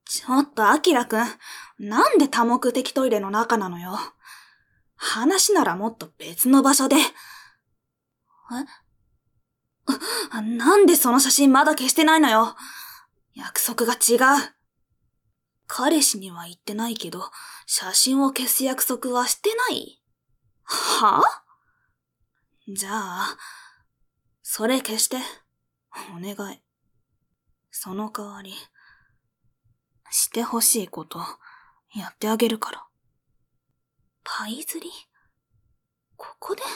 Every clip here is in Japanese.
ちょっとアキラくん、なんで多目的トイレの中なのよ。話ならもっと別の場所で。なんでその写真まだ消してないのよ。約束が違う。彼氏には言ってないけど、写真を消す約束はしてない。はぁ？じゃあ、それ消して。お願い。その代わり、してほしいこと、やってあげるから。パイ釣り？ここで？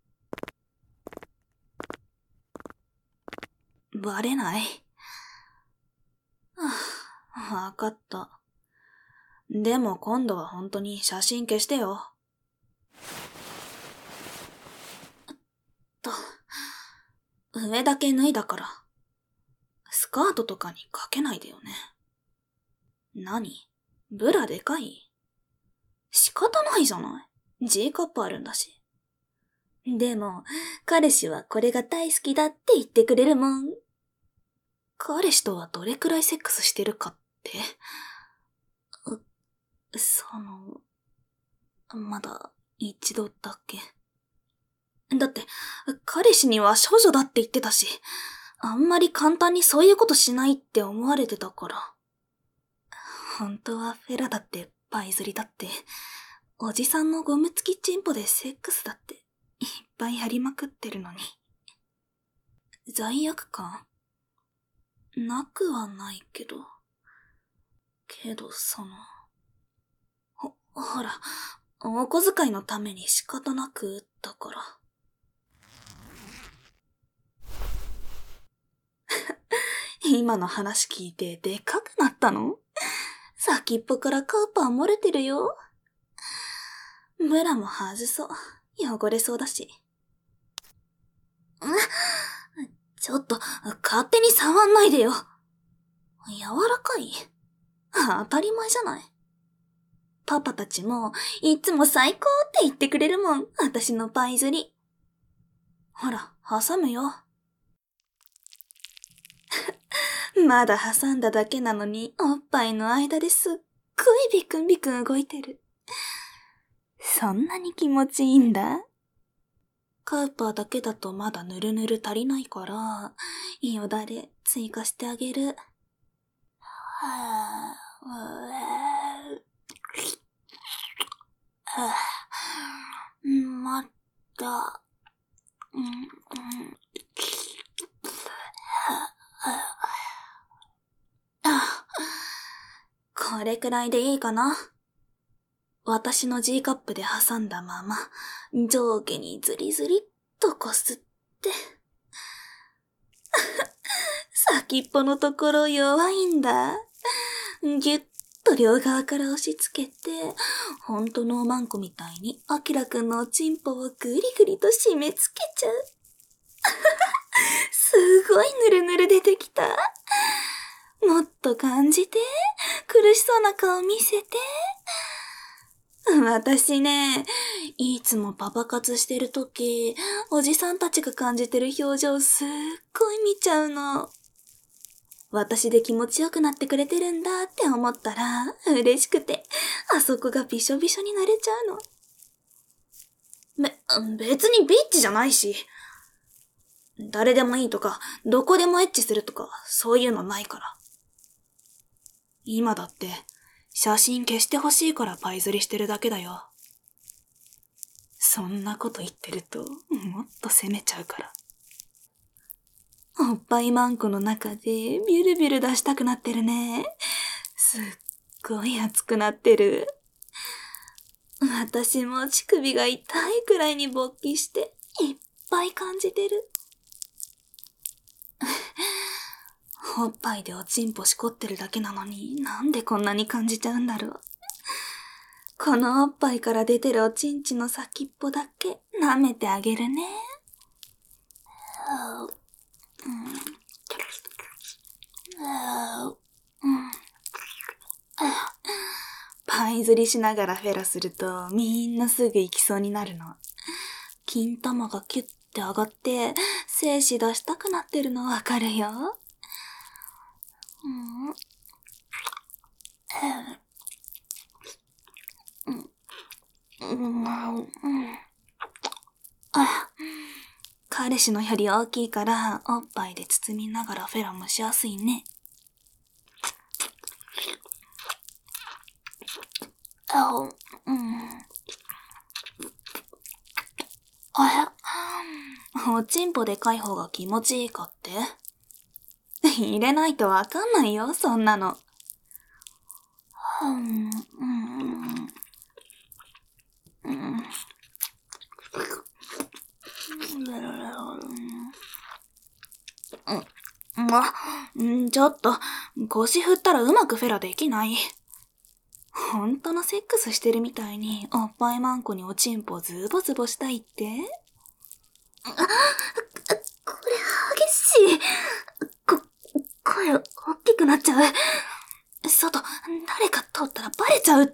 バレない？わかった。でも今度は本当に写真消してよ。上だけ脱いだから。スカートとかにかけないでよね。何？ブラでかい？仕方ないじゃない。G カップあるんだし。でも、彼氏はこれが大好きだって言ってくれるもん。彼氏とはどれくらいセックスしてるかって？まだ一度だけ。だって、彼氏には少女だって言ってたし、あんまり簡単にそういうことしないって思われてたから。本当はフェラだってパイ釣りだって、おじさんのゴム付きチンポでセックスだっていっぱいやりまくってるのに。罪悪感？なくはないけど。ほら、お小遣いのために仕方なくだから。今の話聞いてでかくなったの？先っぽからカウパー漏れてるよ。ブラも外そう。汚れそうだし。ちょっと、勝手に触んないでよ。柔らかい？当たり前じゃない。パパたちも、いつも最高って言ってくれるもん、私のパイ釣り。ほら、挟むよ。まだ挟んだだけなのに、おっぱいの間ですっごいビクンビクン動いてる。そんなに気持ちいいんだ。カウパーだけだとまだぬるぬる足りないから、よだれ追加してあげる。また、これくらいでいいかな。私の G カップで挟んだまま、上下にズリズリっとこすって。先っぽのところ弱いんだ。ぎゅっと両側から押し付けて、ほんとのおまんこみたいに、アキラくんのおちんぽをぐりぐりと締め付けちゃう。すごいぬるぬる出てきた。もっと感じて、苦しそうな顔見せて。私ね、いつもパパ活してるとき、おじさんたちが感じてる表情すっごい見ちゃうの。私で気持ちよくなってくれてるんだって思ったら、嬉しくて、あそこがびしょびしょになれちゃうの。別にビッチじゃないし。誰でもいいとか、どこでもエッチするとか、そういうのないから。今だって、写真消してほしいからパイ釣りしてるだけだよ。そんなこと言ってると、もっと責めちゃうから。おっぱいマンコの中でビュルビュル出したくなってるね。すっごい熱くなってる。私も乳首が痛いくらいに勃起していっぱい感じてる。おっぱいでおちんぽしこってるだけなのになんでこんなに感じちゃうんだろう。このおっぱいから出てるおちんちの先っぽだけ舐めてあげるね。パイ釣りしながらフェラするとみんなすぐ行きそうになるの。金玉がキュッて上がって精子出したくなってるのわかるよ。 彼氏のより大きいから、おっぱいで包みながらフェラもしやすいね。おちんぽでかい方が気持ちいいかって入れないとわかんないよ、そんなの。ちょっと、腰振ったらうまくフェラできない。本当のセックスしてるみたいに、おっぱいマンコにおちんぽズボズボしたいってこれ激しい。声大きくなっちゃう。外、誰か通ったらバレちゃうって。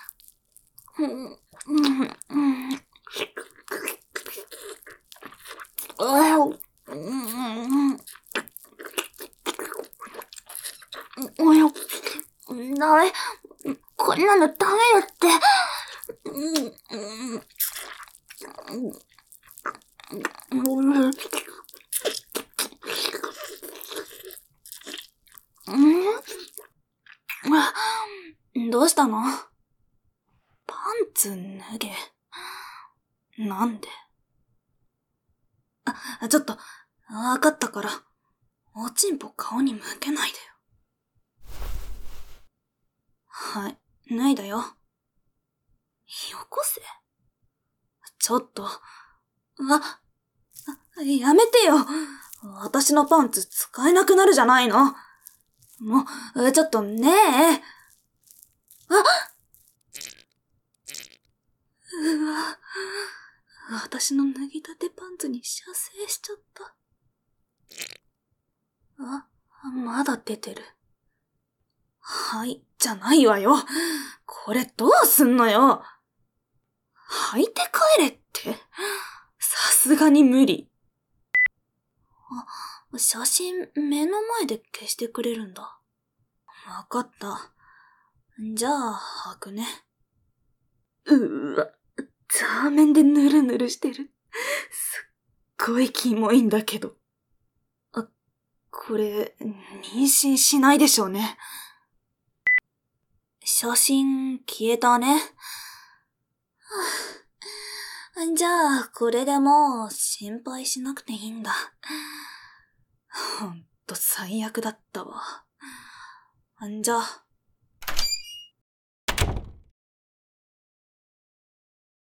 ダメ。こんなのダメだって。どうしたの？パンツ脱げ。なんで？ちょっと、わかったから、おちんぽ顔に向けないでよ。はい、脱いだよ。よこせ。ちょっと、やめてよ。私のパンツ使えなくなるじゃないの。もう、ちょっとねえ。私の脱ぎたてパンツに射精しちゃった。まだ出てる。はい、じゃないわよ。これどうすんのよ。履いて帰れって。さすがに無理。写真目の前で消してくれるんだ。わかった。じゃあ、履くね。ザーメンでヌルヌルしてる。すっごいキモいんだけど。これ、妊娠しないでしょうね。写真消えたね。じゃあ、これでもう心配しなくていいんだ。ほんと最悪だったわ。じゃあ、